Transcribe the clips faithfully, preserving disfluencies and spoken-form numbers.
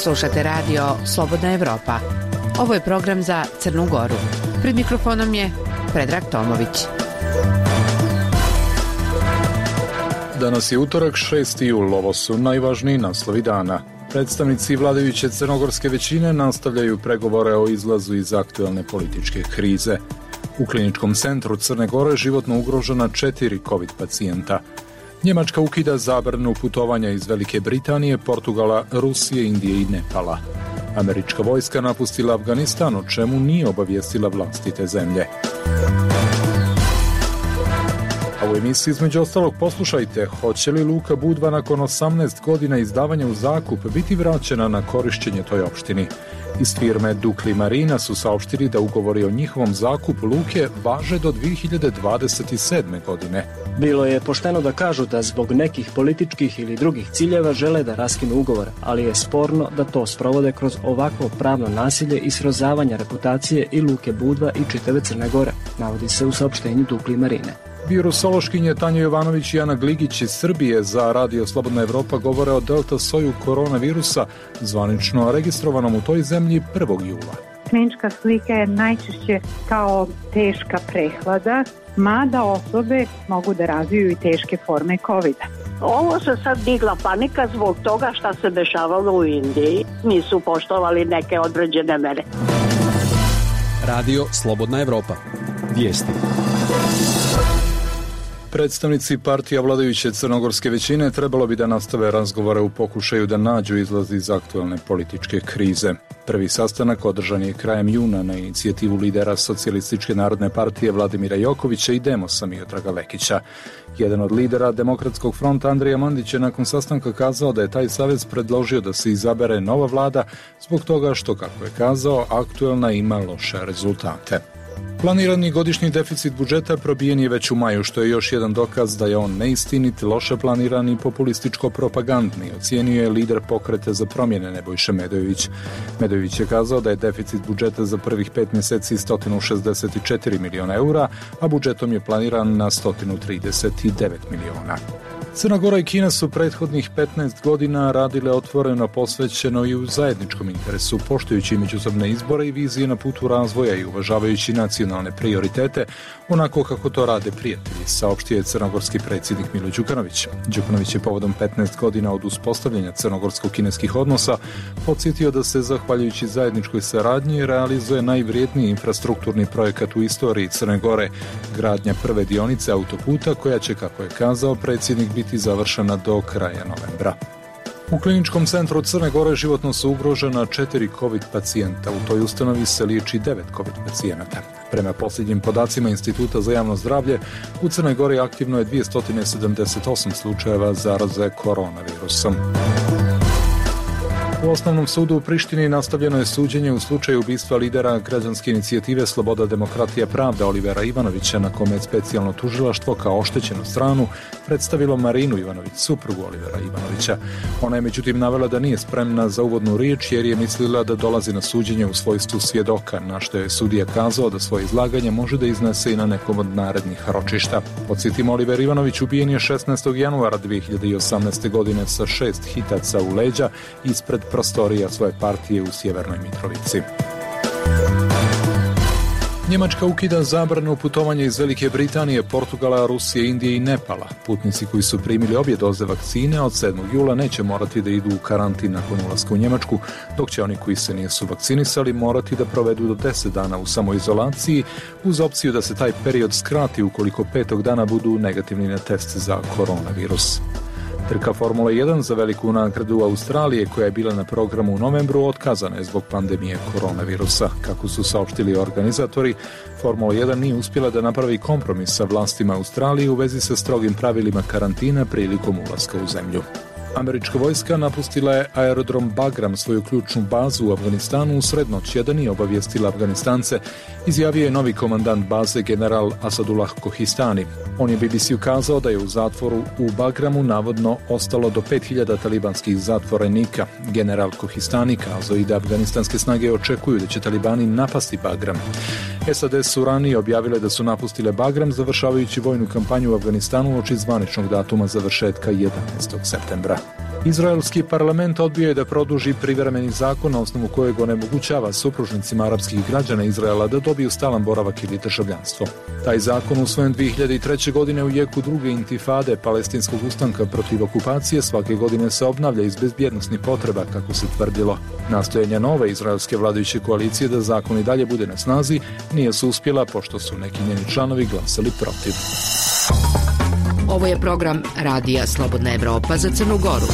Slušate radio Slobodna Evropa. Ovo je program za Crnu Goru. Pred mikrofonom je Predrag Tomović. Danas je utorak, šesti jul, ovo su najvažniji naslovi dana. Predstavnici vladajuće crnogorske većine nastavljaju pregovore o izlazu iz aktuelne političke krize. U kliničkom centru Crne Gore životno ugrožena četiri COVID pacijenta. Njemačka ukida zabranu putovanja iz Velike Britanije, Portugala, Rusije, Indije i Nepala. Američka vojska napustila Afganistan, o čemu nije obavijestila vlastite zemlje. A u emisiji između ostalog poslušajte, hoće li Luka Budva nakon osamnaest godina izdavanja u zakup biti vraćena na korišćenje toj opštini. Iz firme Dukli Marina su saopštili da ugovori o njihovom zakupu luke važe do dvije hiljade dvadeset sedme. godine. Bilo je pošteno da kažu da zbog nekih političkih ili drugih ciljeva žele da raskinu ugovor, ali je sporno da to sprovode kroz ovakvo pravno nasilje i srozavanja reputacije i Luke Budva i čitave Crne Gore, navodi se u saopštenju Dukli Marine. Virusološkinje Tanja Jovanović i Ana Gligić iz Srbije za Radio Slobodna Evropa govore o delta soju koronavirusa, zvanično registrovanom u toj zemlji prvog jula. Klinička slika je najčešće kao teška prehlada, mada osobe mogu da razviju i teške forme kovida. Ovo se sad digla panika zbog toga šta se dešavalo u Indiji. Nisu poštovali neke određene mere. Radio Slobodna Evropa. Vijesti. Predstavnici partija vladajuće crnogorske većine trebalo bi da nastave razgovore u pokušaju da nađu izlaz iz aktuelne političke krize. Prvi sastanak održan je krajem juna na inicijativu lidera Socijalističke narodne partije Vladimira Jokovića i Demosa Miodraga Lekića. Jedan od lidera Demokratskog fronta Andrija Mandić je nakon sastanka kazao da je taj savez predložio da se izabere nova vlada zbog toga što, kako je kazao, aktuelna ima loše rezultate. Planirani godišnji deficit budžeta probijen je već u maju, što je još jedan dokaz da je on neistinit, loše planiran i populističko-propagandni, ocijenio je lider Pokreta za promjene Nebojša Medojević. Medojević je kazao da je deficit budžeta za prvih pet mjeseci sto šezdeset četiri miliona eura, a budžetom je planiran na sto trideset devet miliona. Crna Gora i Kina su prethodnih petnaest godina radile otvoreno, posvećeno i u zajedničkom interesu, poštujući međusobne izbore i vizije na putu razvoja i uvažavajući nacionalne prioritete, onako kako to rade prijatelji, saopštio je crnogorski predsjednik Milo Đukanović. Đukanović je povodom petnaest godina od uspostavljanja crnogorsko-kineskih odnosa podsjetio da se, zahvaljujući zajedničkoj saradnji, realizuje najvrijedniji infrastrukturni projekat u istoriji Crne Gore, gradnja prve dionice autoputa koja će, kako je kazao predsjednik, biti završena do kraja novembra. U kliničkom centru Crne Gore životno su ugrožena četiri COVID pacijenta. U toj ustanovi se liječi devet COVID pacijenata. Prema posljednjim podacima Instituta za javno zdravlje, u Crnoj Gori aktivno je dvjesto sedamdeset osam slučajeva zaraze koronavirusom. U Osnovnom sudu u Prištini nastavljeno je suđenje u slučaju ubistva lidera građanske inicijative Sloboda, demokratija, pravda Olivera Ivanovića, na kome je specijalno tužilaštvo kao oštećenu stranu predstavilo Marinu Ivanović, suprugu Olivera Ivanovića. Ona je međutim navela da nije spremna za uvodnu riječ jer je mislila da dolazi na suđenje u svojstvu svjedoka, na što je sudija kazao da svoje izlaganje može da iznese i na nekom od narednih ročišta. Podsjetimo, Oliver Ivanović ubijen je šesnaestog januara dvije hiljade osamnaeste. godine sa šest hitaca u leđa ispred prostorija svoje partije u Sjevernoj Mitrovici. Njemačka ukida zabranu putovanja iz Velike Britanije, Portugala, Rusije, Indije i Nepala. Putnici koji su primili obje doze vakcine od sedmog jula neće morati da idu u karantin nakon ulaska u Njemačku, dok će oni koji se nisu vakcinisali morati da provedu do deset dana u samoizolaciji, uz opciju da se taj period skrati ukoliko petog dana budu negativni na test za koronavirus. Trka Formula jedan za veliku nagradu Australije, koja je bila na programu u novembru, otkazana je zbog pandemije koronavirusa. Kako su saopštili organizatori, Formula jedan nije uspjela da napravi kompromis sa vlastima Australije u vezi sa strogim pravilima karantina prilikom ulaska u zemlju. Američka vojska napustila je aerodrom Bagram, svoju ključnu bazu u Afganistanu, u srednoć, a da nije obavijestila Afganistance, izjavio je novi komandant baze general Asadullah Kohistani. On je B B C ukazao da je u zatvoru u Bagramu navodno ostalo do pet hiljada talibanskih zatvorenika. General Kohistani kazao i da afganistanske snage očekuju da će talibani napasti Bagram. S A D su ranije objavile da su napustile Bagram, završavajući vojnu kampanju u Afganistanu uoči zvaničnog datuma završetka jedanaestog septembra. Izraelski parlament odbio je da produži privremeni zakon na osnovu kojeg onemogućava supružnicima arapskih građana Izraela da dobiju stalan boravak ili državljanstvo. Taj zakon usvojen dvije hiljade treće. godine u jeku druge intifade palestinskog ustanka protiv okupacije svake godine se obnavlja iz bezbjednosnih potreba, kako se tvrdilo. Nastojanja nove izraelske vladajuće koalicije da zakon i dalje bude na snazi nije su uspjela, pošto su neki njeni članovi glasali protiv. Ovo je program Radija Slobodna Evropa za Crnu Goru.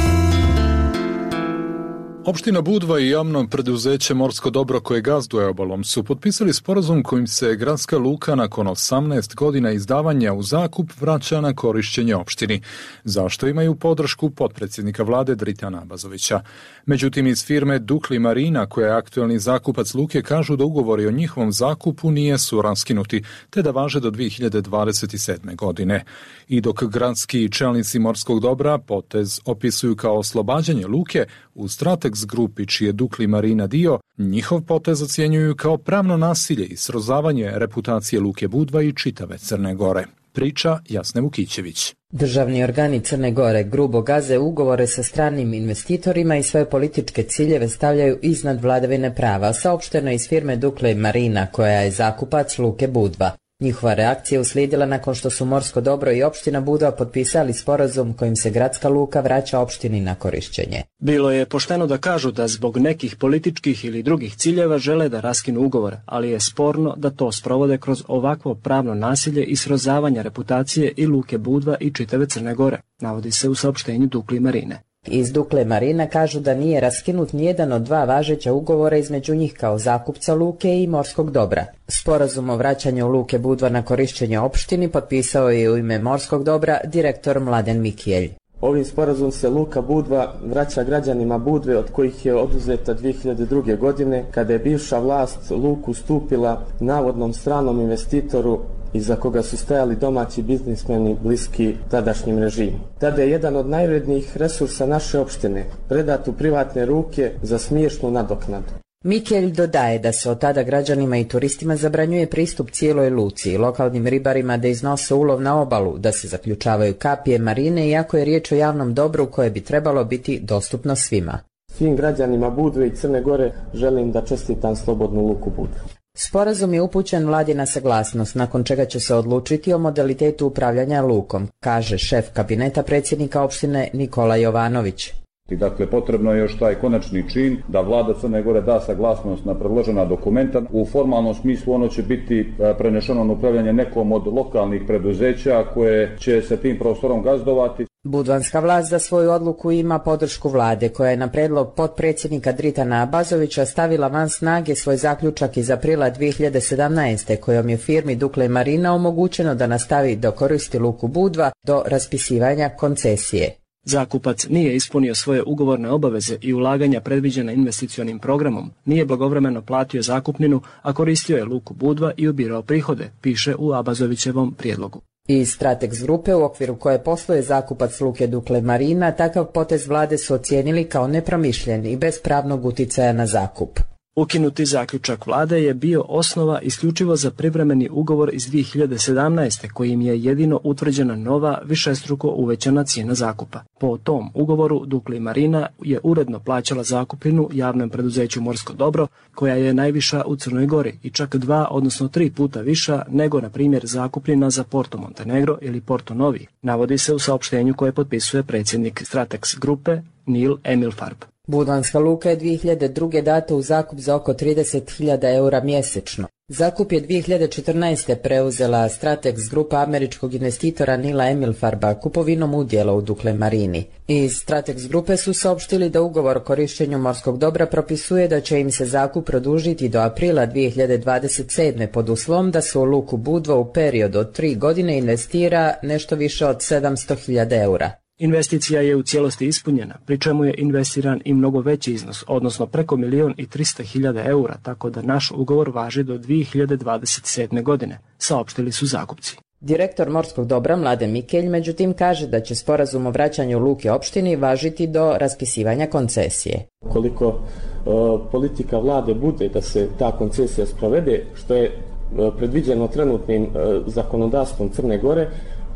Opština Budva i javno preduzeće Morsko dobro koje gazduje obalom su potpisali sporazum kojim se gradska luka nakon osamnaest godina izdavanja u zakup vraća na korišćenje opštini, zašto imaju podršku potpredsjednika vlade Dritana Abazovića. Međutim, iz firme Dukli Marina, koja je aktuelni zakupac luke, kažu da ugovori o njihovom zakupu nijesu raskinuti, te da važe do dvije hiljade dvadeset sedme. godine. I dok gradski čelnici Morskog dobra potez opisuju kao oslobađanje luke, u Stratex grupi čiji je Dukli Marina dio, njihov potez ocjenjuju kao pravno nasilje i srozavanje reputacije luke Budva i čitave Crne Gore. Priča Jasne Vukićević. Državni organi Crne Gore grubo gaze ugovore sa stranim investitorima i svoje političke ciljeve stavljaju iznad vladavine prava, saopšteno iz firme Dukli Marina, koja je zakupac luke Budva. Njihova reakcija uslijedila nakon što su Morsko dobro i opština Budva potpisali sporazum kojim se gradska luka vraća opštini na korišćenje. Bilo je pošteno da kažu da zbog nekih političkih ili drugih ciljeva žele da raskinu ugovor, ali je sporno da to sprovode kroz ovakvo pravno nasilje i srozavanja reputacije i luke Budva i čitave Crne Gore, navodi se u saopštenju Dukli Marine. Iz Dukle Marina kažu da nije raskinut nijedan od dva važeća ugovora između njih kao zakupca luke i Morskog dobra. Sporazum o vraćanju luke Budva na korišćenje opštini potpisao je u ime Morskog dobra direktor Mladen Mikelj. Ovim sporazum se luka Budva vraća građanima Budve, od kojih je oduzeta dvije hiljade druge. godine, kada je bivša vlast luku stupila navodnom stranom investitoru iza koga su stajali domaći biznismeni bliski tadašnjim režimu. Tada je jedan od najvrednijih resursa naše opštine predat u privatne ruke za smiješnu nadoknadu. Mikelj dodaje da se od tada građanima i turistima zabranjuje pristup cijeloj luci i lokalnim ribarima da iznose ulov na obalu, da se zaključavaju kapije marine, iako je riječ o javnom dobru koje bi trebalo biti dostupno svima. Svim građanima Budve i Crne Gore želim da čestitam slobodnu luku Budvu. Sporazum je upućen vladi na saglasnost, nakon čega će se odlučiti o modalitetu upravljanja lukom, kaže šef kabineta predsjednika opštine Nikola Jovanović. I dakle, potrebno je još taj konačni čin da vlada Crne Gore da saglasnost na predložena dokumenta. U formalnom smislu ono će biti prenešeno na upravljanje nekom od lokalnih preduzeća koje će se tim prostorom gazdovati. Budvanska vlast za svoju odluku ima podršku vlade, koja je na predlog potpredsjednika Dritana Abazovića stavila van snage svoj zaključak iz aprila dvije hiljade sedamnaeste. kojom je firmi Dukle Marina omogućeno da nastavi da koristi luku Budva do raspisivanja koncesije. Zakupac nije ispunio svoje ugovorne obaveze i ulaganja predviđena investicionim programom, nije blagovremeno platio zakupninu, a koristio je luku Budva i ubirao prihode, piše u Abazovićevom prijedlogu. Iz Stratex grupe, u okviru koje posluje zakupac luke Dukle Marina, takav potez vlade su ocijenili kao nepromišljen i bez pravnog uticaja na zakup. Ukinuti zaključak vlade je bio osnova isključivo za privremeni ugovor iz dvije hiljade sedamnaeste. kojim je jedino utvrđena nova višestruko uvećana cijena zakupa. Po tom ugovoru Dukli Marina je uredno plaćala zakupinu javnom preduzeću Morsko dobro, koja je najviša u Crnoj Gori i čak dva, odnosno tri puta viša nego, na primjer, zakupnina za Porto Montenegro ili Porto Novi, navodi se u saopštenju koje potpisuje predsjednik Stratex grupe Nil Emilfarb. Budvanska luka je dvije hiljade druge. data u zakup za oko trideset hiljada eura mjesečno. Zakup je dvije hiljade četrnaeste. preuzela Stratex grupa američkog investitora Nila Emilfarba kupovinom udjela u Dukle Marini. Iz Stratex grupe su saopštili da ugovor o korištenju morskog dobra propisuje da će im se zakup produžiti do aprila dvije hiljade dvadeset sedme. pod uslovom da se u luku Budva u periodu od tri godine investira nešto više od sedamsto hiljada eura. Investicija je u cijelosti ispunjena, pri čemu je investiran i mnogo veći iznos, odnosno preko milijon i trista hiljada eura, tako da naš ugovor važi do dvije hiljade dvadeset sedme. godine, saopštili su zakupci. Direktor Morskog dobra Mladen Mikelj međutim kaže da će sporazum o vraćanju luke opštini važiti do raspisivanja koncesije. Koliko uh, politika vlade bude da se ta koncesija sprovede, što je uh, predviđeno trenutnim uh, zakonodavstvom Crne Gore,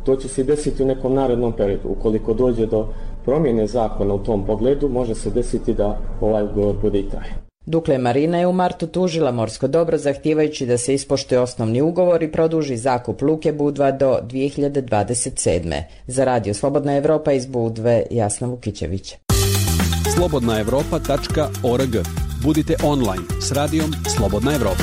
To će se desiti u nekom narednom periodu. Ukoliko dođe do promjene zakona u tom pogledu, može se desiti da ovaj ugovor bude i trajan. Dukle Marina je u martu tužila Morsko dobro zahtijevajući da se ispoštuje osnovni ugovor i produži zakup luke Budva do dvije hiljade dvadeset sedme. Za Radio Slobodna Evropa iz Budve, Jasna Vukićević. slobodna evropa tačka org. Budite online s radijom Slobodna Evropa.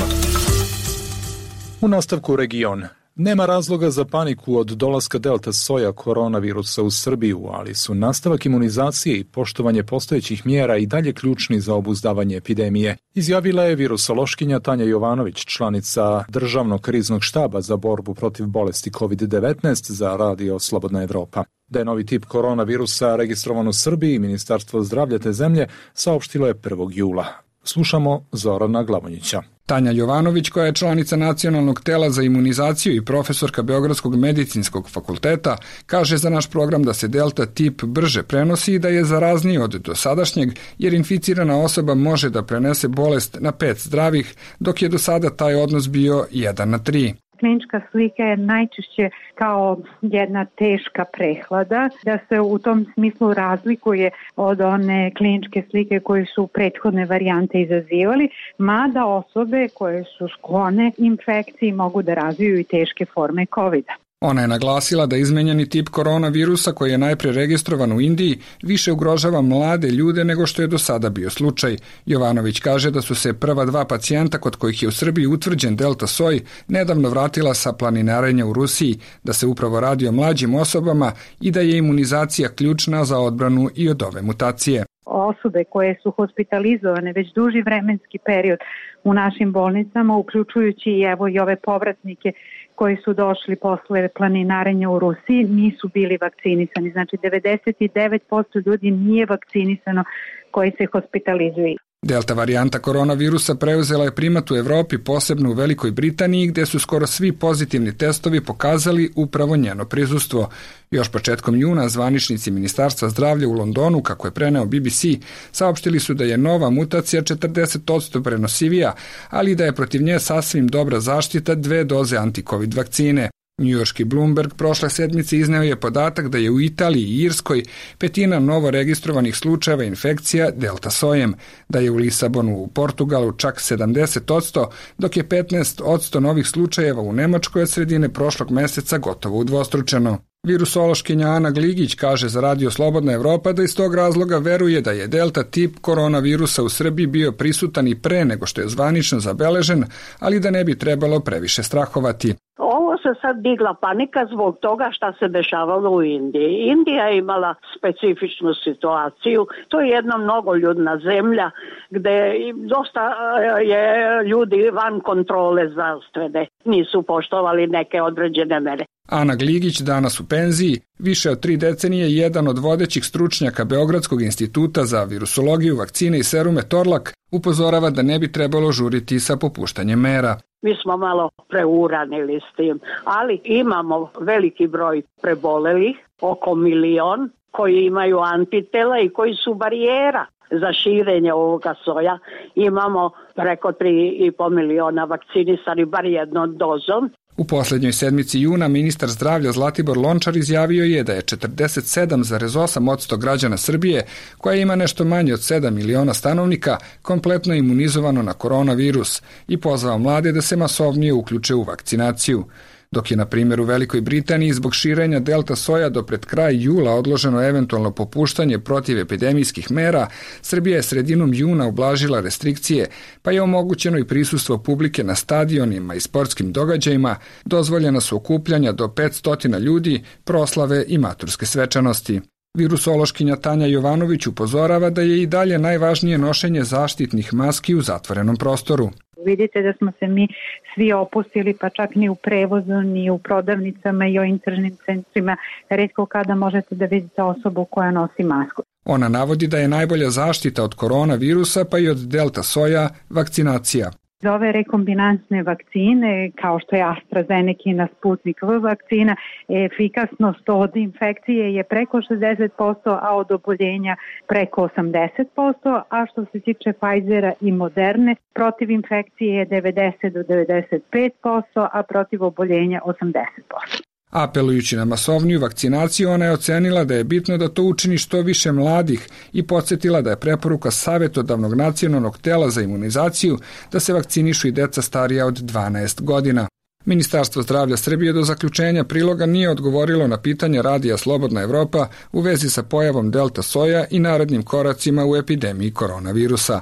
U nastavku region. Nema razloga za paniku od dolaska delta soja koronavirusa u Srbiju, ali su nastavak imunizacije i poštovanje postojećih mjera i dalje ključni za obuzdavanje epidemije, izjavila je virusološkinja Tanja Jovanović, članica Državnog kriznog štaba za borbu protiv bolesti kovid devetnaest za Radio Slobodna Evropa. Da je novi tip koronavirusa registrovan u Srbiji, Ministarstvo zdravlja te zemlje saopštilo je prvog jula. Slušamo Zorana Glavonjića. Tanja Jovanović, koja je članica Nacionalnog tela za imunizaciju i profesorka Beogradskog medicinskog fakulteta, kaže za naš program da se delta tip brže prenosi i da je zarazniji od dosadašnjeg, jer inficirana osoba može da prenese bolest na pet zdravih, dok je do sada taj odnos bio jedan na tri. Klinička slika je najčešće kao jedna teška prehlada, da se u tom smislu razlikuje od one kliničke slike koje su prethodne varijante izazivali, mada osobe koje su sklone infekciji mogu da razviju i teške forme kovida. Ona je naglasila da izmenjeni tip koronavirusa koji je najpre registrovan u Indiji više ugrožava mlade ljude nego što je do sada bio slučaj. Jovanović kaže da su se prva dva pacijenta kod kojih je u Srbiji utvrđen delta soj nedavno vratila sa planinarenja u Rusiji, da se upravo radi o mlađim osobama i da je imunizacija ključna za odbranu i od ove mutacije. Osobe koje su hospitalizovane već duži vremenski period u našim bolnicama, uključujući i evo i ove povratnike koji su došli posle planinarenja u Rusiji, nisu bili vakcinisani. Znači devedeset devet posto ljudi nije vakcinisano koji se hospitalizuju. Delta varijanta koronavirusa preuzela je primat u Evropi, posebno u Velikoj Britaniji, gde su skoro svi pozitivni testovi pokazali upravo njeno prisustvo. Još početkom juna zvaničnici Ministarstva zdravlja u Londonu, kako je preneo B B C, saopštili su da je nova mutacija četrdeset posto prenosivija, ali da je protiv nje sasvim dobra zaštita dve doze antikovid vakcine. Njujorški Bloomberg prošle sedmice izneo je podatak da je u Italiji i Irskoj petina novo registrovanih slučajeva infekcija delta sojem, da je u Lisabonu u Portugalu čak sedamdeset posto, dok je petnaest posto novih slučajeva u Nemačkoj od sredine prošlog meseca gotovo udvostručeno. Virusološkinja Ana Gligić kaže za Radio Slobodna Evropa da iz tog razloga veruje da je delta tip koronavirusa u Srbiji bio prisutan i pre nego što je zvanično zabeležen, ali da ne bi trebalo previše strahovati. Ovo se sad digla panika zbog toga šta se dešavalo u Indiji. Indija je imala specifičnu situaciju. To je jedna mnogoljudna zemlja gde dosta je ljudi van kontrole zdravstvene. Nisu poštovali neke određene mere. Ana Gligić, danas u penziji, više od tri decenije jedan od vodećih stručnjaka Beogradskog instituta za virusologiju, vakcine i serume Torlak, upozorava da ne bi trebalo žuriti sa popuštanjem mera. Mi smo malo preuranili s tim, ali imamo veliki broj prebolelih, oko milion, koji imaju antitela i koji su barijera za širenje ovoga soja. Imamo preko tri i po miliona vakcinisani bar jednom dozom. U posljednjoj sedmici juna ministar zdravlja Zlatibor Lončar izjavio je da je četrdeset sedam zarez osam posto građana Srbije, koja ima nešto manje od sedam miliona stanovnika, kompletno imunizovano na koronavirus i pozvao mlade da se masovnije uključe u vakcinaciju. Dok je, na primjer, u Velikoj Britaniji zbog širenja delta soja do pred kraj jula odloženo eventualno popuštanje protiv epidemijskih mera, Srbija je sredinom juna ublažila restrikcije, pa je omogućeno i prisustvo publike na stadionima i sportskim događajima, dozvoljena su okupljanja do petsto ljudi, proslave i maturske svečanosti. Virusološkinja Tanja Jovanović upozorava da je i dalje najvažnije nošenje zaštitnih maski u zatvorenom prostoru. Vidite da smo se mi svi opustili, pa čak ni u prevozu, ni u prodavnicama i o internim centrima. Retko kada možete da vidite osobu koja nosi masku. Ona navodi da je najbolja zaštita od koronavirusa, pa i od delta soja, vakcinacija. Za ove rekombinansne vakcine, kao što je AstraZeneca, Sputnik V vakcina, efikasnost od infekcije je preko šezdeset posto, a od oboljenja preko osamdeset posto, a što se tiče Pfizera i Moderne, protiv infekcije je devedeset do devedeset pet posto, a protiv oboljenja osamdeset posto. Apelujući na masovniju vakcinaciju, ona je ocenila da je bitno da to učini što više mladih i podsjetila da je preporuka Savjetodavnog nacionalnog tela za imunizaciju da se vakcinišu i deca starija od dvanaest godina. Ministarstvo zdravlja Srbije do zaključenja priloga nije odgovorilo na pitanje Radija Slobodna Evropa u vezi sa pojavom delta soja i narednim koracima u epidemiji koronavirusa.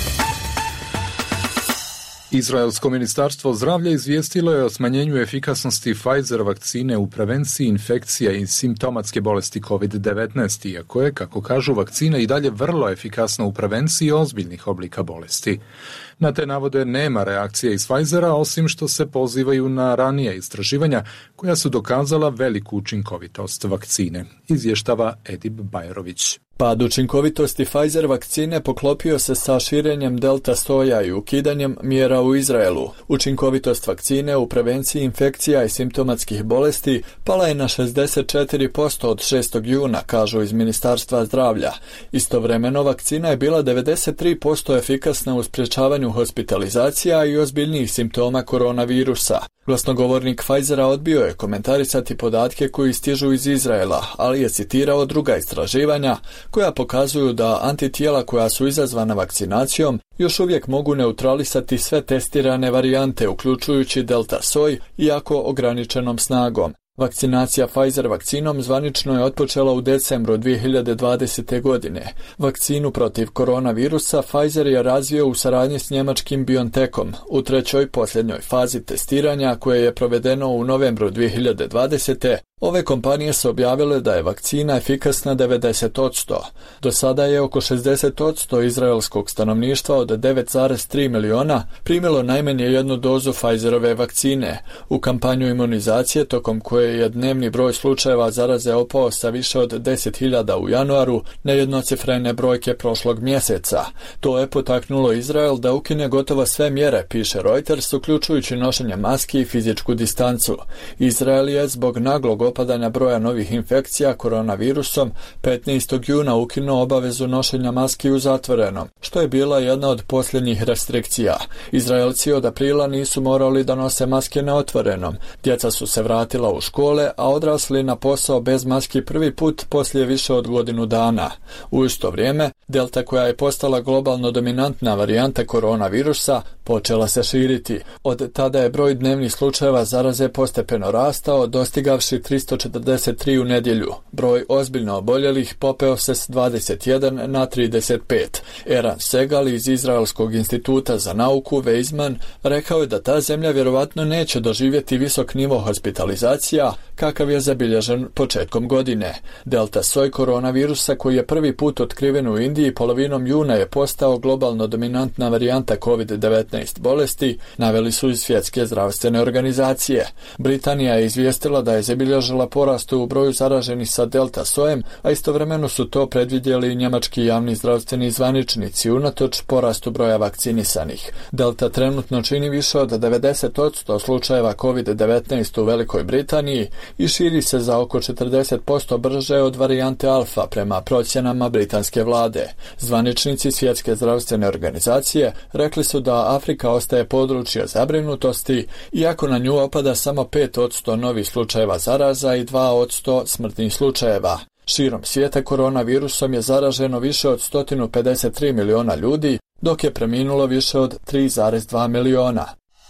Izraelsko ministarstvo zdravlja izvijestilo je o smanjenju efikasnosti Pfizer vakcine u prevenciji infekcija i simptomatske bolesti kovid devetnaest, iako je, kako kažu, vakcina i dalje vrlo efikasna u prevenciji ozbiljnih oblika bolesti. Na te navode nema reakcije iz Pfizera, osim što se pozivaju na ranija istraživanja koja su dokazala veliku učinkovitost vakcine, izvještava Edip Bajrović. Pad učinkovitosti Pfizer vakcine poklopio se sa širenjem delta soja i ukidanjem mjera u Izraelu. Učinkovitost vakcine u prevenciji infekcija i simptomatskih bolesti pala je na šezdeset četiri posto od šestog juna, kažu iz Ministarstva zdravlja. Istovremeno vakcina je bila devedeset tri posto efikasna u sprječavanju hospitalizacija i ozbiljnijih simptoma koronavirusa. Glasnogovornik Pfizera odbio je komentarisati podatke koji stižu iz Izraela, ali je citirao druga istraživanja koja pokazuju da antitijela koja su izazvana vakcinacijom još uvijek mogu neutralisati sve testirane varijante, uključujući delta soj, iako ograničenom snagom. Vakcinacija Pfizer vakcinom zvanično je otpočela u decembru dvije hiljade dvadesete. godine. Vakcinu protiv koronavirusa Pfizer je razvio u saradnji s njemačkim BioNTechom u trećoj posljednjoj fazi testiranja koje je provedeno u novembru dvije hiljade dvadesete. Ove kompanije su objavile da je vakcina efikasna devedeset posto. Do sada je oko šezdeset posto izraelskog stanovništva od devet zarez tri miliona primilo najmanje jednu dozu Pfizerove vakcine. U kampanju imunizacije, tokom koje je dnevni broj slučajeva zaraze opao sa više od deset hiljada u januaru na jednocifrene brojke prošlog mjeseca. To je potaknulo Izrael da ukine gotovo sve mjere, piše Reuters, uključujući nošenje maski i fizičku distancu. Izrael je zbog naglog opadanja broja novih infekcija koronavirusom petnaestog juna ukinuo obavezu nošenja maski u zatvorenom, što je bila jedna od posljednjih restrikcija. Izraelci od aprila nisu morali da nose maske na otvorenom. Djeca su se vratila u škole, a odrasli na posao bez maski prvi put poslije više od godinu dana. U isto vrijeme, delta, koja je postala globalno dominantna varijanta koronavirusa, počela se širiti. Od tada je broj dnevnih slučajeva zaraze postepeno rastao, dostigavši tristo četrdeset tri u nedjelju. Broj ozbiljno oboljelih popeo se s dvadeset jedan na trideset pet. Eran Segal iz Izraelskog instituta za nauku Weizmann rekao je da ta zemlja vjerovatno neće doživjeti visok nivo hospitalizacija kakav je zabilježen početkom godine. Delta soj koronavirusa, koji je prvi put otkriven u Indiji polovinom juna, je postao globalno dominantna varijanta kovid devetnaest bolesti, naveli su iz Svjetske zdravstvene organizacije. Britanija je izvijestila da je zabilježila porast u broju zaraženih sa delta sojem, a istovremeno su to predvidjeli i njemački javni zdravstveni zvaničnici unatoč porastu broja vakcinisanih. Delta trenutno čini više od devedeset posto slučajeva kovid devetnaest u Velikoj Britaniji i širi se za oko četrdeset posto brže od varijante alfa prema procjenama britanske vlade. Zvaničnici Svjetske zdravstvene organizacije rekli su da Afrika ostaje područje zabrinutosti, iako na nju opada samo pet posto novih slučajeva zaraza i dva posto smrtnih slučajeva. Širom svijeta koronavirusom je zaraženo više od sto pedeset tri miliona ljudi, dok je preminulo više od tri zarez dva miliona.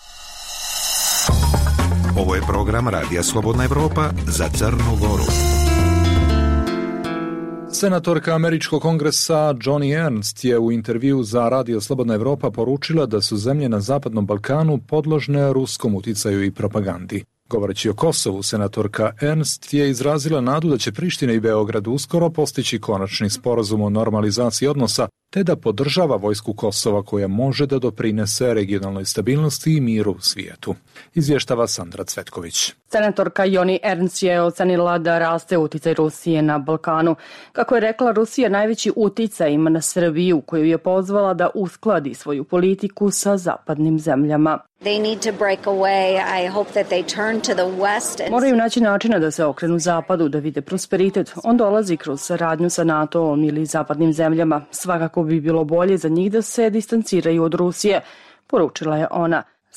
Ovo je program Radija Slobodna Evropa za Crnu Goru. Senatorka Američkog kongresa Joni Ernst je u intervju za Radio Slobodna Evropa poručila da su zemlje na Zapadnom Balkanu podložne ruskom uticaju i propagandi. Govoreći o Kosovu, senatorka Ernst je izrazila nadu da će Priština i Beograd uskoro postići konačni sporazum o normalizaciji odnosa, te da podržava vojsku Kosova koja može da doprinese regionalnoj stabilnosti i miru u svijetu. Izvještava Sandra Cvetković. Senatorka Joni Ernst je ocenila da raste uticaj Rusije na Balkanu. Kako je rekla, Rusija najveći uticaj ima na Srbiju, koju je pozvala da uskladi svoju politiku sa zapadnim zemljama. Moraju naći načina da se okrenu zapadu, da vide prosperitet. On dolazi kroz saradnju sa NATO-om ili zapadnim zemljama. Svakako bi bilo bolje za njih da se distanciraju od Rusije, poručila je ona.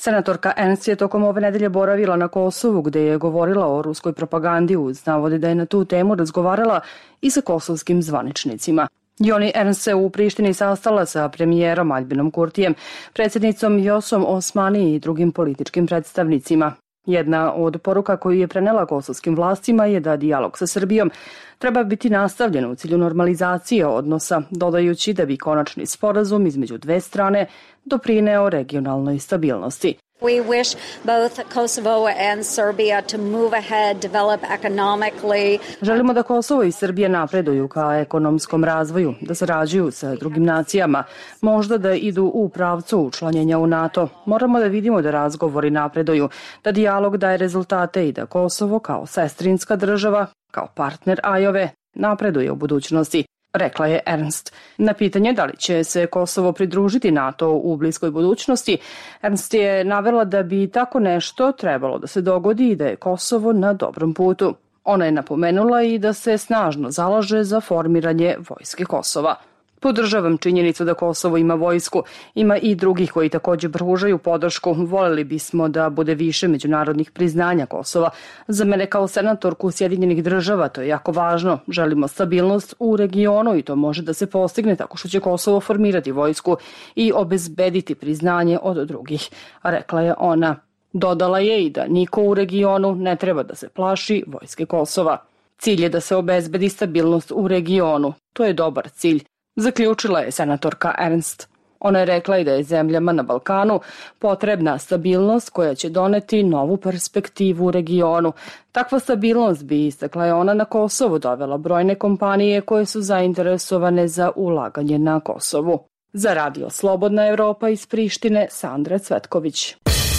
Senatorka Ernst je tokom ove nedelje boravila na Kosovu gde je govorila o ruskoj propagandi uz navode da je na tu temu razgovarala i sa kosovskim zvaničnicima. Joni Ernst se u Prištini sastala sa premijerom Aljbinom Kurtijem, predsjednicom Vjosom Osmani i drugim političkim predstavnicima. Jedna od poruka koju je prenela kosovskim vlastima je da dijalog sa Srbijom treba biti nastavljen u cilju normalizacije odnosa, dodajući da bi konačni sporazum između dve strane doprineo regionalnoj stabilnosti. We wish both Kosovo and Serbia to move ahead, develop economically. Želimo da Kosovo i Srbija napreduju ka ekonomskom razvoju, da sarađuju sa drugim nacijama, možda da idu u pravcu učlanjenja u NATO. Moramo da vidimo da razgovori napreduju, da dijalog daje rezultate i da Kosovo kao sestrinska država, kao partner Ajove, napreduje u budućnosti, rekla je Ernst. Na pitanje da li će se Kosovo pridružiti NATO u bliskoj budućnosti, Ernst je navela da bi tako nešto trebalo da se dogodi i da je Kosovo na dobrom putu. Ona je napomenula i da se snažno zalaže za formiranje vojske Kosova. Podržavam činjenicu da Kosovo ima vojsku, ima i drugih koji također pružaju podršku. Voljeli bismo da bude više međunarodnih priznanja Kosova. Za mene kao senatorku Sjedinjenih država to je jako važno. Želimo stabilnost u regionu i to može da se postigne tako što će Kosovo formirati vojsku i obezbediti priznanje od drugih, rekla je ona. Dodala je i da niko u regionu ne treba da se plaši vojske Kosova. Cilj je da se obezbedi stabilnost u regionu. To je dobar cilj, zaključila je senatorka Ernst. Ona je rekla i da je zemljama na Balkanu potrebna stabilnost koja će doneti novu perspektivu u regionu. Takva stabilnost bi, istakla je ona, na Kosovu dovela brojne kompanije koje su zainteresovane za ulaganje na Kosovu. Za radio Slobodna Evropa iz Prištine, Sandra Cvetković.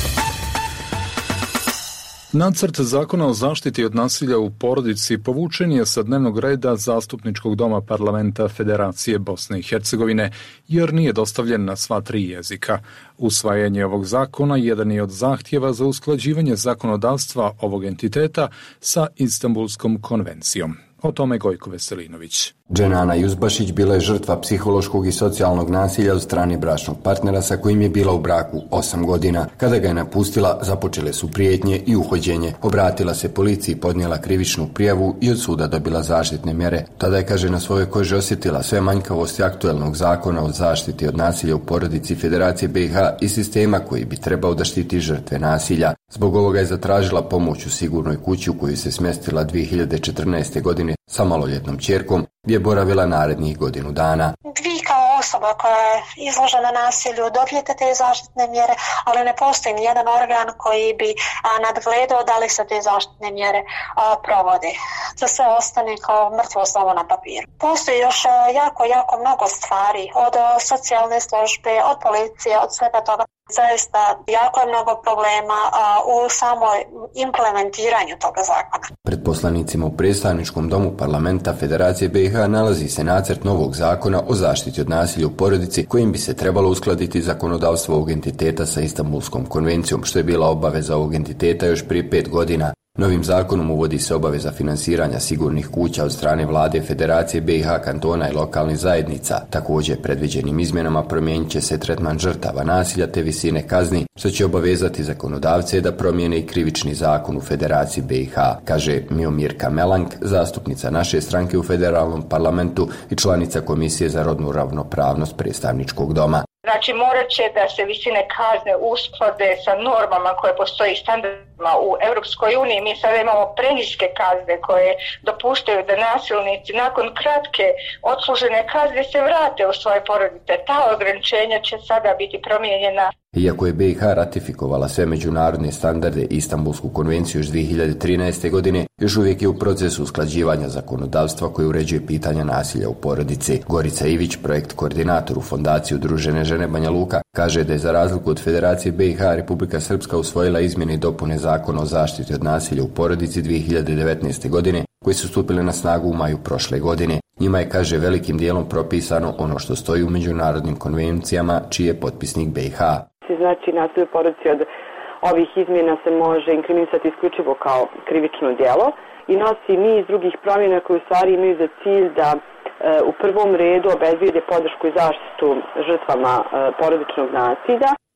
Nacrt zakona o zaštiti od nasilja u porodici povučen je sa dnevnog reda Zastupničkog doma Parlamenta Federacije Bosne i Hercegovine, jer nije dostavljen na sva tri jezika. Usvajanje ovog zakona jedan je od zahtjeva za usklađivanje zakonodavstva ovog entiteta sa Istanbulskom konvencijom. O tome Gojko Veselinović. Dženana Juzbašić bila je žrtva psihološkog i socijalnog nasilja od strane bračnog partnera sa kojim je bila u braku osam godina. Kada ga je napustila, započele su prijetnje i uhođenje. Obratila se policiji, podnijela krivičnu prijavu i od suda dobila zaštitne mjere. Tada je, kaže, na svojoj koži osjetila sve manjkavosti aktuelnog zakona o zaštiti od nasilja u porodici Federacije B i H i sistema koji bi trebao da štiti žrtve nasilja. Zbog ovoga je zatražila pomoć u sigurnoj kući u koju se smjestila dvije hiljade četrnaeste. godine sa maloljetnom ćerkom, gdje je boravila narednih godinu dana. Vi kao osoba koja je izložena nasilju dobijete te zaštitne mjere, ali ne postoji ni jedan organ koji bi a, nadgledao da li se te zaštitne mjere a, provode. To sve ostane kao mrtvo slovo na papiru. Postoji još a, jako, jako mnogo stvari, od a, socijalne službe, od policije, od svega toga. Zaista jako je mnogo problema a, u samoj implementiranju toga zakona. Pred poslanicima u predstavničkom domu Parlamenta Federacije B i H nalazi se nacrt novog zakona o zaštiti od nasilja u porodici kojim bi se trebalo uskladiti zakonodavstvo ovog entiteta sa Istanbulskom konvencijom, što je bila obaveza ovog entiteta još prije pet godina. Novim zakonom uvodi se obaveza finansiranja sigurnih kuća od strane vlade Federacije B i H, kantona i lokalnih zajednica. Također, predviđenim izmjenama promijenit će se tretman žrtava nasilja te visine kazni, što će obavezati zakonodavce da promijene i krivični zakon u Federaciji B i H, kaže Miomirka Melank, zastupnica naše stranke u federalnom parlamentu i članica Komisije za rodnu ravnopravnost predstavničkog doma. Znači, morat će da se visine kazne usklade sa normama koje postoji standardima u Europskoj uniji. Mi sada imamo preniske kazne koje dopuštaju da nasilnici nakon kratke odslužene kazne se vrate u svoje porodice. Ta ograničenja će sada biti promijenjena. Iako je B i H ratifikovala sve međunarodne standarde i Istanbulsku konvenciju još dvije hiljade trinaeste. godine, još uvijek je u procesu usklađivanja zakonodavstva koje uređuje pitanja nasilja u porodici. Gorica Ivić, projekt koordinator u Fondaciji Udružene žene Banja Luka, kaže da je za razliku od Federacije B i H Republika Srpska usvojila izmjene i dopune zakona o zaštiti od nasilja u porodici dvije hiljade devetnaeste. godine, koji su stupile na snagu u maju prošle godine. Njima je, kaže, velikim dijelom propisano ono što stoji u međunarodnim konvencijama, čiji je potpisnik B i H. Znači, nasilje u porodici od ovih izmjena se može inkriminisati isključivo kao krivično djelo i nosi niz drugih promjena koje u stvari imaju za cilj da e, u prvom redu obezbijede podršku i zaštitu žrtvama e, porodičnog nasilja.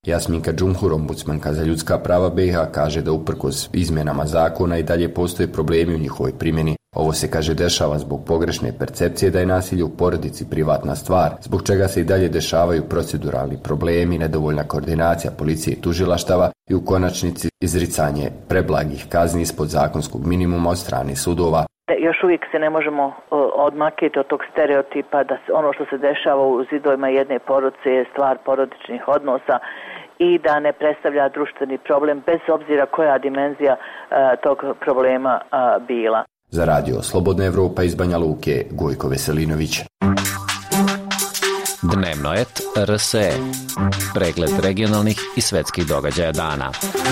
Jasminka Džumhur, ombudsmanka za ljudska prava B i H, kaže da uprkos izmjenama zakona i dalje postoje problemi u njihovoj primjeni. Ovo se, kaže, dešava zbog pogrešne percepcije da je nasilje u porodici privatna stvar, zbog čega se i dalje dešavaju proceduralni problemi, nedovoljna koordinacija policije i tužilaštava i u konačnici izricanje preblagih kazni ispod zakonskog minimuma od strane sudova. Još uvijek se ne možemo odmakiti od tog stereotipa da ono što se dešava u zidovima jedne porodice je stvar porodičnih odnosa i da ne predstavlja društveni problem bez obzira koja dimenzija tog problema bila. Za radio Slobodna Evropa iz Banja Luke, Gojko Veselinović. Dnevno et R S E. Pregled regionalnih i svetskih događaja dana.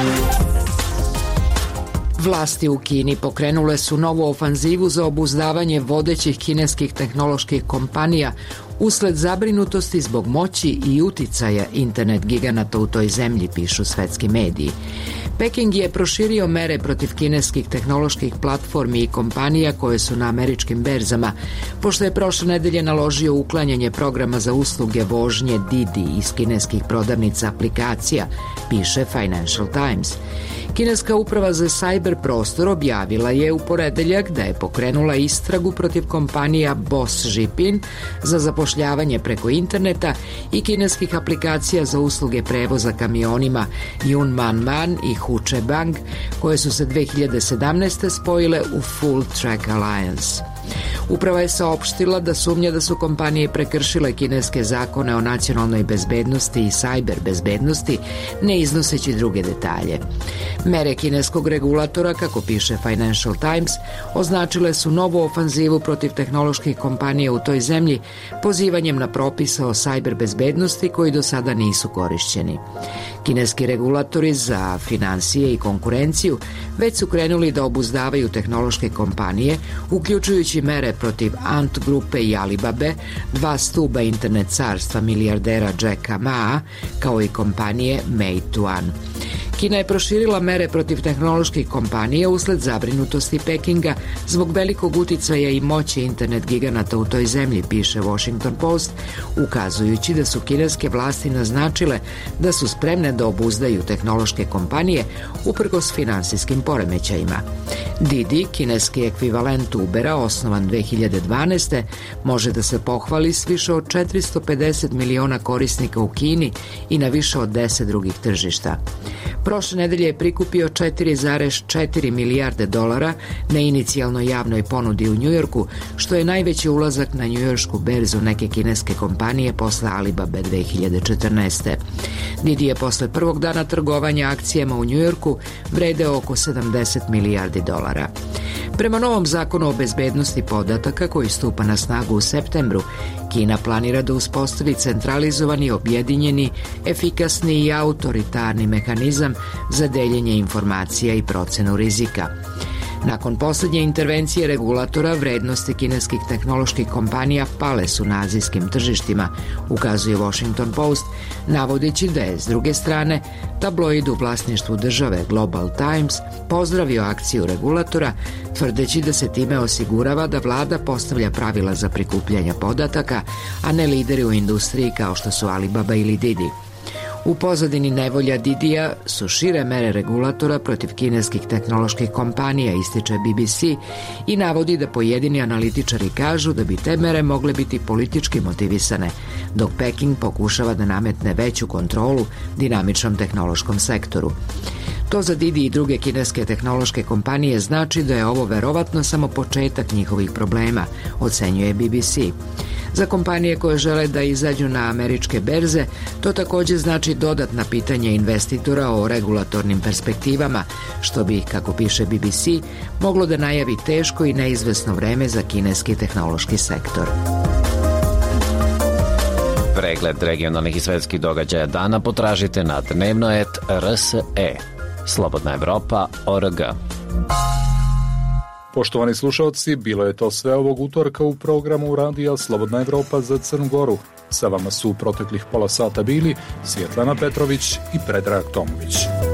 Vlasti u Kini pokrenule su novu ofanzivu za obuzdavanje vodećih kineskih tehnoloških kompanija usled zabrinutosti zbog moći i uticaja internet giganata u toj zemlji, pišu svetski mediji. Peking je proširio mere protiv kineskih tehnoloških platformi i kompanija koje su na američkim berzama, pošto je prošle nedelje naložio uklanjanje programa za usluge vožnje Didi iz kineskih prodavnica aplikacija, piše Financial Times. Kineska uprava za sajber prostor objavila je u ponedeljak da je pokrenula istragu protiv kompanija Boss Zhipin za zapošljavanje preko interneta i kineskih aplikacija za usluge prevoza kamionima Yunmanman i Huchebang, koje su se dve hiljade sedamnaeste. spojile u Full Track Alliance. Uprava je saopštila da sumnja da su kompanije prekršile kineske zakone o nacionalnoj bezbednosti i sajber bezbednosti, ne iznoseći druge detalje. Mere kineskog regulatora, kako piše Financial Times, označile su novu ofanzivu protiv tehnoloških kompanija u toj zemlji pozivanjem na propise o sajber bezbednosti koji do sada nisu korišćeni. Kineski regulatori za finansije i konkurenciju već su krenuli da obuzdavaju tehnološke kompanije, uključujući mere protiv Ant grupe i Alibabe, dva stuba internet carstva milijardera Jacka Maa, kao i kompanije Meituan. Kina je proširila mere protiv tehnoloških kompanija usled zabrinutosti Pekinga zbog velikog uticaja i moći internet giganata u toj zemlji, piše Washington Post, ukazujući da su kineske vlasti naznačile da su spremne da obuzdaju tehnološke kompanije uprkos finansijskim poremećajima. Didi, kineski ekvivalent Ubera, osnovan dve hiljade dvanaeste. može da se pohvali s više od četiristo pedeset miliona korisnika u Kini i na više od deset drugih tržišta. Prošle nedelje je prikupio četiri zarez četiri milijarde dolara na inicijalnoj javnoj ponudi u Njujorku, što je najveći ulazak na njujoršku berzu neke kineske kompanije posle Alibabe dve hiljade četrnaeste. Didi je posle prvog dana trgovanja akcijama u Njujorku vredeo oko sedamdeset milijardi dolara. Prema novom zakonu o bezbednosti podataka koji stupa na snagu u septembru, Kina planira da uspostavi centralizovani, objedinjeni, efikasni i autoritarni mehanizam za deljenje informacija i procenu rizika. Nakon posljednje intervencije regulatora, vrednosti kineskih tehnoloških kompanija pale su na azijskim tržištima, ukazuje Washington Post, navodeći da je, s druge strane, tabloid u vlasništvu države Global Times pozdravio akciju regulatora, tvrdeći da se time osigurava da vlada postavlja pravila za prikupljanje podataka, a ne lideri u industriji kao što su Alibaba ili Didi. U pozadini nevolja Didija su šire mere regulatora protiv kineskih tehnoloških kompanija, ističe B B C, i navodi da pojedini analitičari kažu da bi te mere mogle biti politički motivisane, dok Peking pokušava da nametne veću kontrolu dinamičnom tehnološkom sektoru. To za Didi i druge kineske tehnološke kompanije znači da je ovo verovatno samo početak njihovih problema, ocenjuje B B C. Za kompanije koje žele da izađu na američke berze, to također znači dodatna pitanja investitora o regulatornim perspektivama, što bi, kako piše B B C, moglo da najavi teško i neizvesno vreme za kineski tehnološki sektor. Pregled regionalnih i svetskih događaja dana potražite na dnevno et R S E. Slobodna Evropa, O R G. Poštovani slušalci, bilo je to sve ovog utorka u programu Radija Slobodna Evropa za Crnu Goru. Sa vama su u proteklih pola sata bili Svjetlana Petrović i Predrag Tomović.